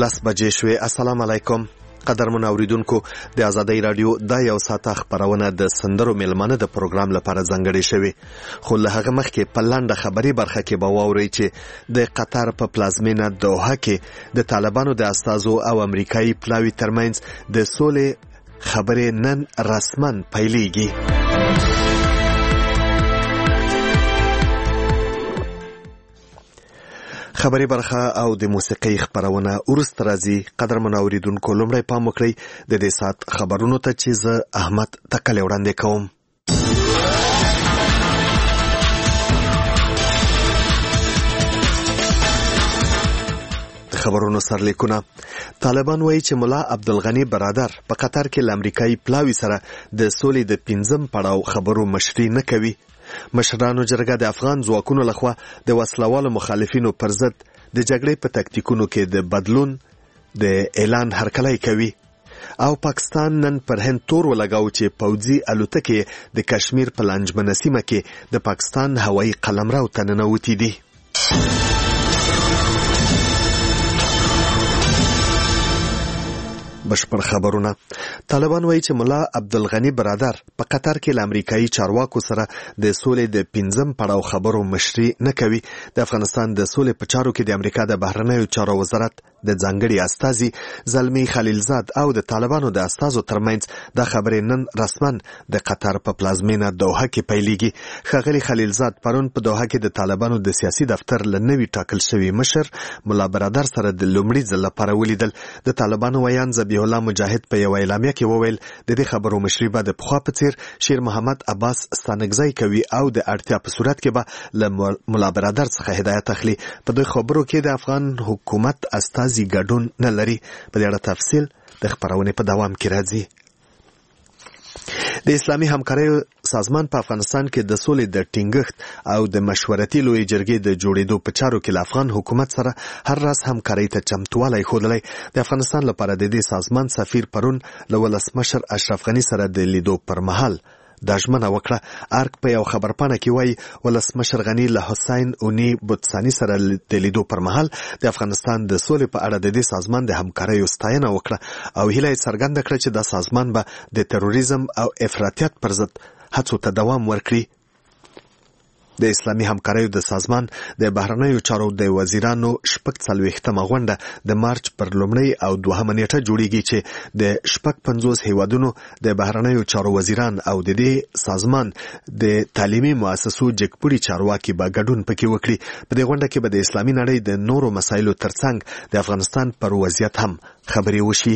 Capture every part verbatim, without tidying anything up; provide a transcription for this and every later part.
لس بجې شوې. السلام علیکم قدرمن اوریدونکو، د آزادۍ رادیو دا یو ساعته خبرونه د سندرو میلمانه د پروګرام لپاره ځانګړې شوې، خو له هغه مخکې په لنډه خبري برخه کې به واورئ چې د قطر په پلازمینه دوحه کې د طالبانو د استازو او امریکایي پلاوي ترمنځ د سولې خبرې نن رسما پیلېږي. خبري برخه او د موسیقۍ خبرونه ورسته راځي. قدرمن اوریدونکو، لومړی پام وکړئ د دې ساعت خبرونو ته چې زه احمد تکلی وړاندې کوم. خبرونو سرلیکونه. طالبان وایي چې ملا عبدالغني برادر په قطر کې له امریکایي پلاوي سره د سولې د پنځم پړاو خبرو مشري نه کوي. مشرانو جرګه د افغان ځواکونو لخوا د وسلوالو مخالفینو پر ضد د جګړې په تکتیکونو کې د بدلون د اعلان هرکلی کوي، او پاکستان نن پر هند تور ولګاو چې پوځي الوتکې د کشمیر په لانجمنه سیمه کې د پاکستان هوایي قلمرو ته ننوتې دي. بشپړ خبرونه. طالبان وایي چې ملا عبدالغني برادر په قطر کې له امریکایي چارواکو سره د سولې د پنځم پړاو خبرو مشري نه کوي. د افغانستان د سولې په چارو کې د امریکا د بهرنیو چارو وزارت د ځانګړي استازي زلمی خلیلزاد او د طالبانو د استازو ترمنځ د خبرې نن رسما د قطر په پلازمینه دوحه کې پیلېږي. ښاغلي خلیلزاد پرون په دوحه کې د طالبانو د سیاسي دفتر له نوي ټاکل شوي مشر ملا برادر سره د لومړي ځل لپاره ولیدل. د طالبانو ویان ذبیح الله مجاهد په یو اعلامیه کې وویل د دې خبرو مشري به د پخوا په څیر شیر محمد عباس ستانکزی کوي او د اړتیا په صورت کې به له ملا برادر څخه هدایت اخلي. په دوی خبرو کې د افغان حکومت استازي ګډون نه لري. په دې اړه تفصیل د خبرونې په دوام کې راځي. د اسلامي همکاریو سازمان په افغانستان کې د سولې د ټینګښت او د مشورتي لوی جرګې د جوړېدو په چارو کې له افغان حکومت سره هر راز همکارۍ ته چمتووالی ښودلی. د افغانستان لپاره د دې سازمان سفیر پرون له ولسمشر اشرف غني سره د لیدو پر مهال دا ژمنه وکړه. ارګ په یو خبرپاڼه کې وایي ولسمشر غني له حسین اونی بوتساني سره د لیدو پر مهال د افغانستان د سولې په اړه د دې سازمان د همکاریو ستاینه وکړه او هیله یې څرګنده کړه چې دا سازمان به د تروریزم او افراطیت پر ضد هڅو ته دوام ورکړي. د اسلامي همکاریو د سازمان د بهرنیو چارو د وزیرانو شپږ څلوېښتمه غونډه د مارچ پر لومړۍ او دوهمه نیټه جوړیږي چې د شپږ پنځوس هیوادونو د بهرنیو چارو وزیران او د دې سازمان د تعلیمي مؤسسو جګپوړي چارواکي به ګډون پکې وکړي. په دې غونډه کې به د اسلامي نړۍ د نورو مسایلو ترڅنګ د افغانستان پر وضعیت هم خبرې وشي.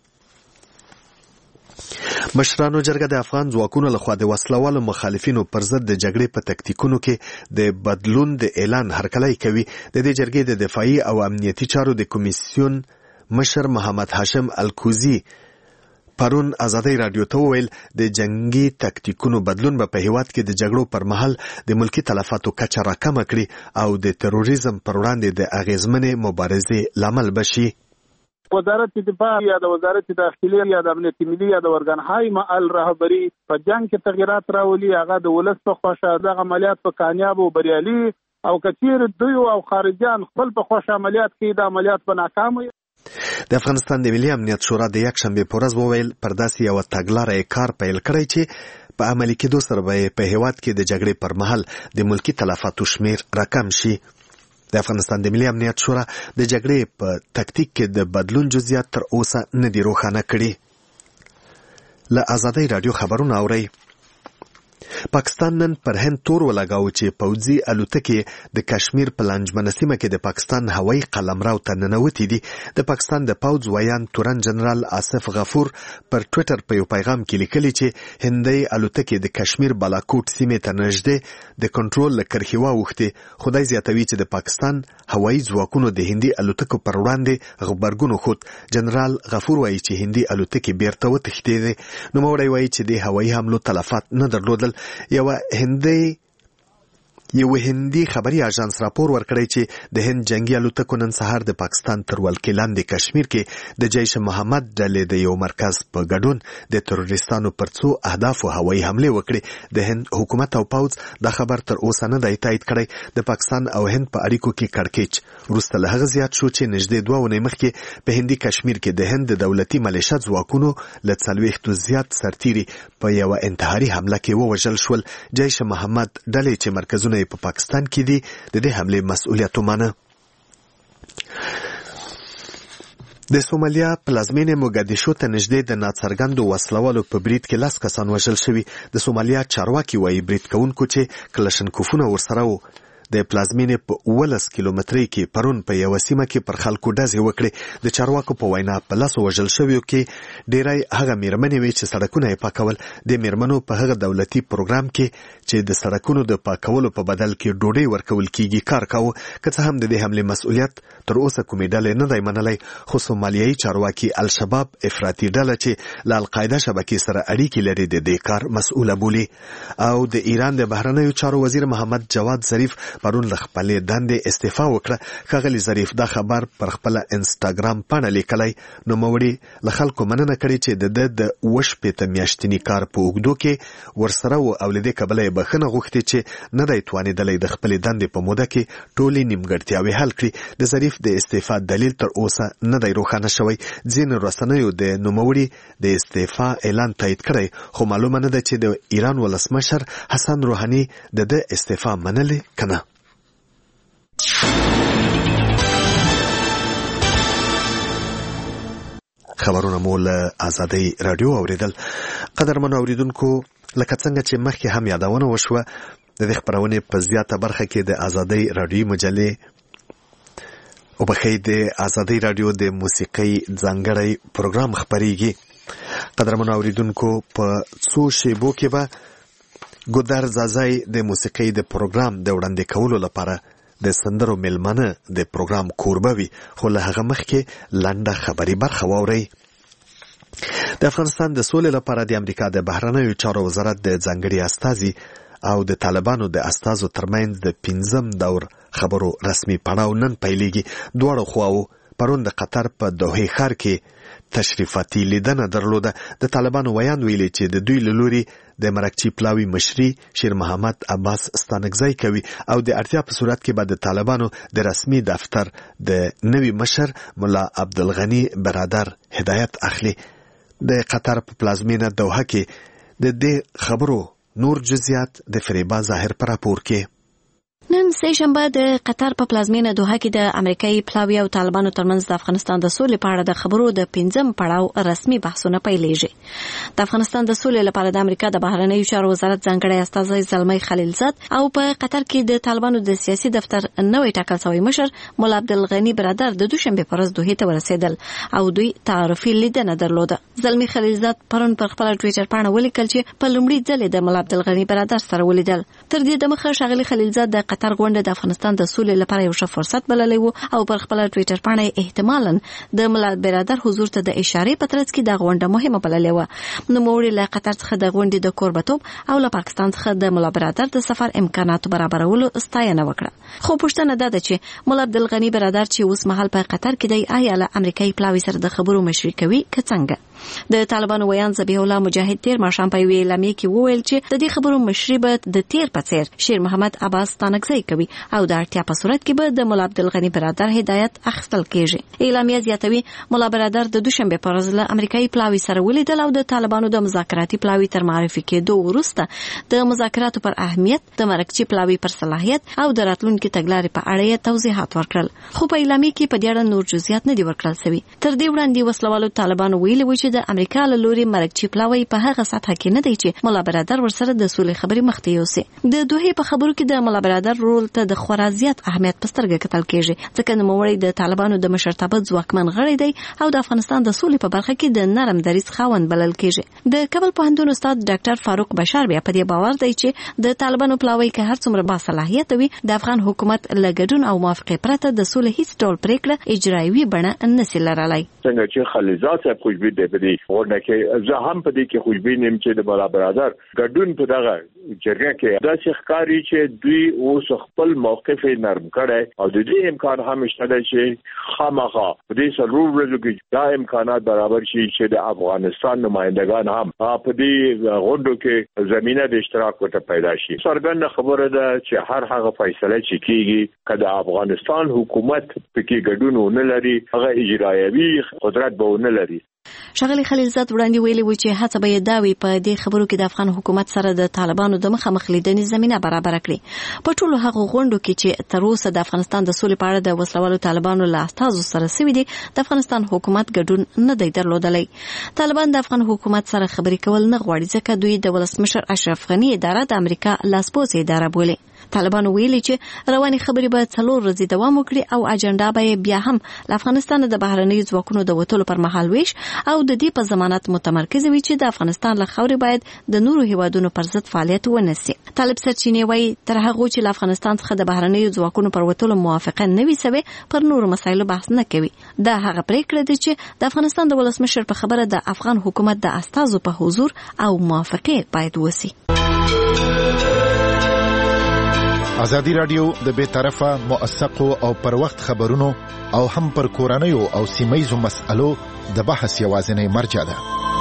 مشرانو جرګه د افغان ځواکونو لخوا د وسلوالو مخالفینو پر ضد د جګړې په تکتیکونو کې د بدلون د اعلان هرکلی کوي. د دې جرګې د دفاعي او امنیتي چارو د کمیسیون مشر محمد هاشم الکوزي پرون آزادۍ رادیو ته وویل د جنگي تکتیکونو بدلون به په هیواد کې د جګړو پر مهال د ملکی تلفاتو کچه راکمه کړي او د تروریزم پر وړاندې د اغیزمنې مبارزې لامل بشي. وزارت دفاع یا د وزارت داخلي یا د امنیت ملي یا د ورګنهای معل رهبری په جنگ کې تغیرات راولي. هغه د ولس په خوښه د عملیات په کامیاب او بریالي او کثیر دوی او خارجيان خپل په خوښه عملیات کوي، د عملیات په ناکام وي. د افغانستان د ملي امنیت شورا د یک شنبه په ورځ وویل پر داسې یو تګلارې کار پیل کړی چې په عملي کېدو سره به په هیواد کې د جګړې پر مهال د ملکی تلفاتو شمیر راکم شي. د افغانستان د ملي امنیت شورا د جګړې په تکتیک کې د بدلون جزئیات تر اوسه نه دي روښانه کړي. له آزادۍ رادیو خبرونه اورئ. پاکستان نن پر هند تور ولګاو چې پوځي الوتکې د کشمیر په لانجمنه سیمه کې د پاکستان هوایي قلمرو ته ننوتې دي. د پاکستان د پوځ ویان تورن جنرال آصف غفور پر ټویټر په یو پیغام کې لیکلي چې هندۍ الوتکې د کشمیر بالاکوټ سیمې ته نږدې د کنټرول له کرښې واوښتې. خدای زیاتوي چې د پاکستان هوایي ځواکونو د هندي الوتکو پر وړاندې غبرګون وښود. جنرال غفور وایي چې هندي الوتکې بیرته وتښتېدې. نوموړی وایي چې د هوایي حملو تلفات نه درلودل. یو هندي یو هندي خبري اژانس راپور ورکړی چې د هند جنگي الوتکو نن سهار د پاکستان تر ولکې لاندې کشمیر کې د جیش محمد ډلې د یو مرکز په ګډون د تروریستانو پر څو اهدافو هوایي حمله وکړي. د هند حکومت او پوځ دا خبر تر اوسه نه دی تایید کړی. د پاکستان او هند په اړیکو کې کړکېچ وروسته له هغه زیات شو چې نږدې دوه اونۍ مخکې په هندي کشمیر کې د هند د دولتي ملیشه ځواکونو له څلوېښتو زیات سرتیري په یوه انتحاري حمله کې ووژل شول. جیش محمد ډلې چې مرکزونه په پاکستان کې دي د دې حملې مسؤلیت ومانه. د سومالیا پلازمینې موګادیشو ته نږدې د ناڅرګندو وسلوالو په برید کې لس کسان وژل شوي. د سومالیا چارواکي وایي برید کوونکو چې کلشنکوفونه ورسره وو د پلازمینې په اوولس کیلومترۍ کې پرون په یوه سیمه کې پر خلکو ډزې وکړې. د چارواکو په وینا په لسو وژل شویو کې ډیری هغه میرمنې وې چې سړکونه یې پاکول. د میرمنو په هغه دولتي پروګرام کې چې د سړکونو د پاکولو په بدل کې ډوډۍ ورکول کیږي کار کاوه. که څه هم د دې حملې مسؤلیت تر اوسه کومې ډلې نه دی منلی، خو سومالیایي چارواکي الشباب افراطي ډله چې له القاعده شبکې سره اړیکې لري د دې کار مسؤله بولي. او د ایران د بهرنیو چارو وزیر محمد جواد ظریف پرون له خپلې دندې استعفا وکړه. ښاغلي ظریف دا خبر پر خپله انسټاګرام پاڼه لیکلی. نوموړي له خلکو مننه کړې چې د ده د اوه شپېته میاشتني کار په اوږدو کې ورسره و او له دې کبله یې بښنه غوښتې چې نه دی توانېدلی د خپلې دندې په موده کې ټولې نیمګړتیاوې حل کړي. د ظریف د استعفا دلیل تر اوسه نه دی روښانه شوی. ځینې رسنیو د نوموړي د استعفا اعلان تایید کړی، خو معلومه نه ده چې د ایران ولسمشر حسن روحاني د ده استعفا منلې که نه. خبرونه مو له آزادۍ راډیو اوریدل. قدرمنو اوریدونکو، لکه څنګه چې مخکې هم یادونه وشوه، د دې خپرونې په زیاته برخه کې د آزادۍ راډیو مجلې او بخې د آزادۍ راډیو د موسیقۍ ځانګړی پروګرام خپریږي. قدرمنو اوریدونکو، په څو شیبو کې به ګودر زازای د موسیقۍ د پروګرام د وړاندې کولو لپاره د سندرو ملمنه د پروګرام کوربه وي، خو له هغه مخکې لنډه خبري برخه واورئ. د افغانستان د سولې لپاره د امریکا د بهرنیو چارو وزارت د ځانګړي استازي او د طالبانو د استازو ترمنځ د پنځم دور خبرو رسمي پړاو نن پیلېږي. دواړو خواو پرون د قطر په دوحې ښار کې تشریفاتي لیدنه درلوده. د طالبانو ویان ویلي چې د دوی له لوري د مرکچي پلاوي مشري شیر محمد عباس ستانکزی کوي او د اړتیا په صورت کې به د طالبانو د رسمي دفتر د نوي مشر ملا عبدالغني برادر هدایت اخلي. د قطر په پلازمینه دوحه کې د دې خبرو نور جزئیات د فریبا ظاهر پر راپور کې. نن سه شنبه د قطر په پلازمینه دوحه کې د امریکایي پلاوی او طالبانو ترمنځ د افغانستان د سولې په اړه د خبرو د پنځم پړاو رسمي بحثونه پیلېږي. د افغانستان د سولې لپاره د امریکا د بهرنیو چارو وزارت ځانګړی استازی زلمی خلیلزاد او په قطر کې د طالبانو د سیاسي دفتر نوې ټاکل شوی مشر مولا عبدالغني برادر د دوشنبه پر ورځ دوحې ته ورسېدل او دوی تعارفي لیدنه درلوده. زلمی خلیلزاد پرون پر خپل ټوئیټر باندې ولیکل چې په لومړي ځل د مولا عبدالغني برادر سره ولیدل. تر دې دمخه ښاغلي خلیلزاد د قطر غونډه د افغانستان د سولې لپاره یو ښه فرصت بللی وو او پر خپل ټوئیټر باندې احتمالاً د مولا برادر حضور ته د اشارې په ترڅ کې د غونډه مهمه بللې وه. نوموړي له قطر څخه د غونډې د کوربتوب او له پاکستان څخه د مولا برادر د سفر امکاناتو برابرولو ستاینه وکړه. خو پوښتنه دا ده چې مولا عبدالغني برادر چې اوس مهال په قطر کې دی، آیا له امریکایي پلاوي سره د خبرو مشري کوي که څنګه؟ د طالبانو ویان ذبیح الله مجاهد تیر ماښام په یوې اعلامیې کې وویل چې د دې خبرو مشري به د تیر په څیر شیر محمد عباس ستانکزی کوي او د اړتیا په صورت کې به د مولا عبدالغني برادر هدایت اخیستل کېږي. اعلامیه زیاتوي مولا برادر د دوشنبه په ورځ له امریکایي پلاوي سره ولیدل او د طالبانو د مذاکراتي پلاوي تر معرفي کېدو وروسته د مذاکراتو پر اهمیت، د مرکچي پلاوي پر صلاحیت او د راتلونکي تګلارې په اړه یې توضیحات ورکړل. خو په اعلامیه کې په دې اړه نور جزئیات نه دي ورکړل شوي. تر دې وړاندې وسلوالو طالبانو ویلي و چې د امریکا له لوري مرکچي پلاوی په هغه سطح کې نه دی چې مولا برادر ورسره د سولې خبرې مخته یوسي. د دوحې په خبرو کې د مولا برادر رول ته د خورا زیات اهمیت په سترګه کتل کېږي، ځکه نوموړی د طالبانو د مشرتابه ځواکمن غړی دی او د افغانستان د سولې په برخه کې د نرم دریځ خاوند بلل کېږي. د کابل پوهنتون استاد ډاکټر فاروق بشار بیا په دې باور دی چې د طالبانو پلاوی که هر څومره باصلاحیت وي، د افغان حکومت له ګډون او موافقې پرته د سولې هیڅ ډول پریکړه اجرایوي بڼه نشي لرلای. څنګه چې خلیلزاد صاحب خوشبو د په دې ورنه کې زه هم په دې کې خوشبین یم چې د ملا برادر ګډون په دغه جرګه کې دا ښکاری چې دوی اوس خپل موقف نرم کړي او د دې امکان هم شته چې خامخا په دې سره ورو کې دا امکانات برابر شي چې د افغانستان نمائندگان هم په دې غونډو کې زمينه د اشتراک ورته پیدا شي. څرګنده خبره ده چې هر هغه فیصله چې کیږي کله افغانستان حکومت پکې ګډون ونه لري هغه اجرایوي قدرت به ونه لري. ښاغلي خلیلزاد وړاندې ویلي و چې هڅه به یې دا وي په دې خبرو کې د افغان حکومت سره د طالبانو د مخامخ لیدنې زمینه برابر کړي. په ټولو هغو غونډو کې چې تر اوسه د افغانستان د سولې په اړه د وسلوالو طالبانو له استازو سره سوي دي د افغانستان حکومت ګډون نه دی درلودلی. طالبان د افغان حکومت سره خبرې کول نه غواړي ځکه دوی د ولسمشر اشرف غني اداره د امریکا لاسپوڅې اداره بولي. طالبانو ویلي چې رواني خبرې به څلور ورځې دوام وکړي او اجنډا به بیا هم له افغانستان د بهرنیو ځواکونو د وتلو پر مهال ویش او د دې په ضمانت متمرکز وي چې د افغانستان له خاورې باید د نورو هیوادونو پر ضد فعالیت ونسي. طالب سرچینې وایي تر هغه چې له افغانستان څخه د بهرنیو ځواکونو پر وتلو موافقه نه وي سوې پر نورو مسایلو بحث نه کوي. دا هغه پریکړه ده چې د افغانستان د ولسمشر په خبره د افغان حکومت د استازو په حضور او موافقه باید وسی. ازادي رادیو د بے طرفه موثقو او پر وخت خبرونو او هم پر کورنیو او سیمایزو مسألو د بحث یوازینی مرجع ده.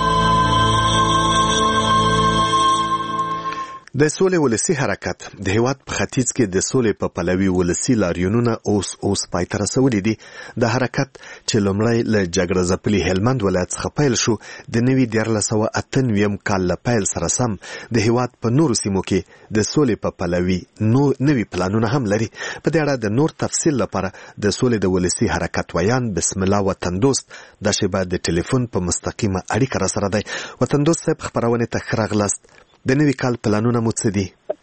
د سولې ولسی حرکت د هیواد په ختیځ کې د سولې په پلوي ولسی لاریونونه اوس اوس پای ته رسولي دي. د حرکت چې لومړی له جګړه ځپلي هلمند ولایت څخه پیل شو د نوي دیارلس سوه اته نویم کال له پیل سره سم د هیواد په نورو سیمو کې د سولې په پلوي نو نوي پلانونه هم لري. په دې اړه د نور تفصیل لپاره د سولې د ولسی حرکت ویان بسم الله وطندوست د شبا د ټلیفون په مستقیمه اړیکه را سره دی. وطندوست صاحب خبرونه ته ښه راغلاست. د نوي کال پلانونه مو څه دي؟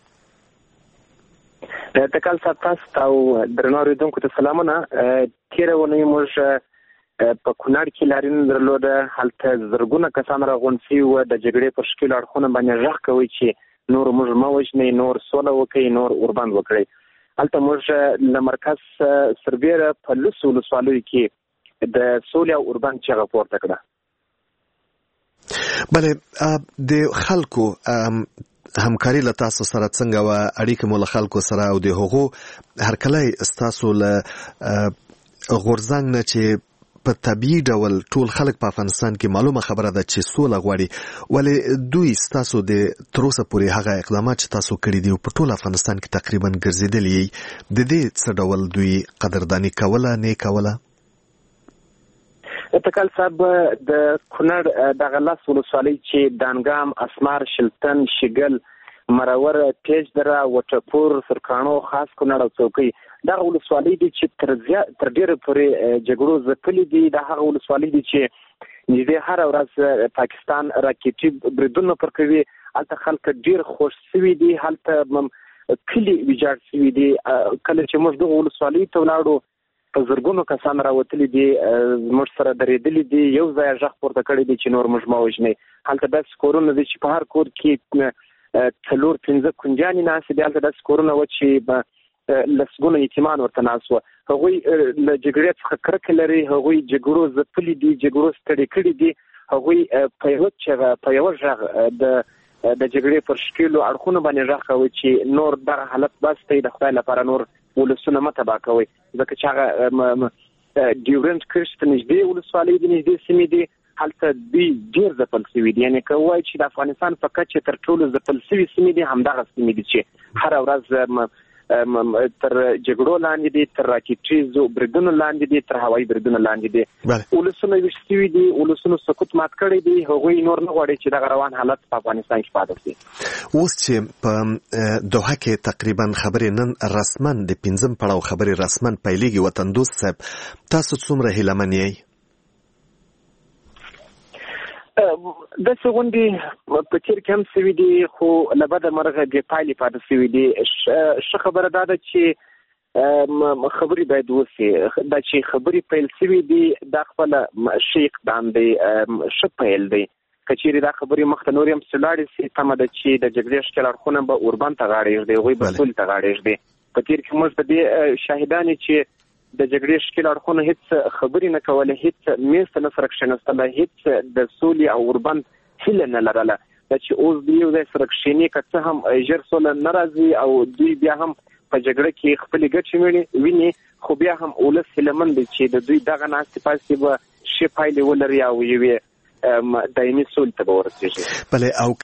د کال ساتاست او درنو اوریدونکو ته سلامونه. تیره ونې موږ په کونړ کې لاریون درلوده. هلته زرګونه کسان راغونډ شوي وو. د جګړې پر ښکیلو اړخونو باندې غږ کوي چې نور موږ مه وژنئ، نور سوله وکړئ، نور اوربند وکړئ. هلته موږ له مرکز سربیره په لسو ولسوالیو کې د سولې او اوربند چغه پورته کړه. بله د خلکو همکاري له تاسو سره څنګه وه؟ اړیکې مو له خلکو سره او د هغو هرکلی ستاسو له غورځنګ نه چې په طبیعي ډول ټول خلک په افغانستان کې معلومه خبره ده چې سوله غواړي، ولې دوی ستاسو د تر اوسه پورې هغه اقدامات چې تاسو کړي دي په ټول افغانستان کې تقریبا ګرځېدلي یې د دې څه ډول دوی قدرداني کوله نه کوله؟ اتکال صاحب د کونړ دغه لاس ولسوالۍ چې دانګام، اسمار، شلتن، شګل، مرور، تیج دره، وټپور، سرکانو، خاص کونړ او څوکۍ دغه ولسوالۍ دي چې تر تر ډیره پورې جګړو ځپلي دي. د هغه ولسوالۍ دي چې نږدې هره ورځ پاکستان راکټي بریدونه پر کوي. هلته خلک ډیر خوش شوي دي. هلته کلي ویجاړ شوي دي. کله چې موږ دغه ولسوالۍ ته ولاړو په زرګونو کسان راوتلي دي، موږ سره درېدلي دي، یو ځای غږ پورته کړی دی چې نور موږ مه وژنئ. هلته داسې کورونه دي چې په هر کور کې څلور پنځه کونجانې ناستې دي. هلته داسې کورونه وه چې لسګونه یتیمان ورته ناست وه. هغوی له جګړې څخه کرکه لري، هغوی جګړو ځپلي دي، جګړو ستړي کړي دي. هغوی په یوه چغه په یوه غږ د د جګړې پر ښکیلو اړخونو باندې غږ کوي چې نور دغه حالت بس دی، د خدای لپاره نور ولسونه مه تباه کوئ. ځکه چې هغه ډیورنډ کرښې ته نږدې ولسوالۍ دي، نږدې سیمې دي. هلته دوی ډېر ځپل شوي دي. یعنې که ووایي چې د افغانستان په کچه تر ټولو ځپل شوي سیمې دي همدغه سیمې دي چې هره ورځ تر جګړو لاندې دي، تر راکټیزو بریدونو لاندې دي، تر هوایي بریدونو لاندې دي. ولسونه ویښ شوي دي، ولسونو سقوط مات کړی دی. هغوی نور نه غواړي چې دغه روان حالت په افغانستان کې پاتې شي. اوس چې په دوحه کې تقریبا خبرې نن رسما د پنځم پړاو خبرې رسما پیلېږي، وطندوست صاحب تاسو څومره هیلهمن یئ؟ داسې غونډې په تېر کې هم شوي دي، خو له بده مرغه بې پایلې پاتې شوي دي. ښه خبره دا ده چې خبرې باید وشي. دا چې خبرې پیل شوي دي دا خپله ښه اقدام دی، ښه پیل دی. که چیرې دا خبرې مخته نورې هم لاړې شي، تمه ده چې د جګړې ښکېل اړخونه به اوربند ته غاړه ایږدي، هغوی به سولې ته غاړه ایږدي. په تېر کې موږ د دې شاهدان یو چې د جګړې شکل اړخونه هیڅ خبرې نه کولې، هیڅ میز ته نه سره کښېناستل، هیڅ د سولې او اوربند هیله نه لرله چې اوس د یو ځای سره کښېني که څه هم ژر سوله نه راځي او دوی بیا هم په جګړه کې خپلې ګټې ویني، خو بیا هم ولس هیلهمند دی چې د دوی دغه ناستې پاستې به ښې پایلې ولري او یوې دایمي سولې ته به ورسېږي. بله او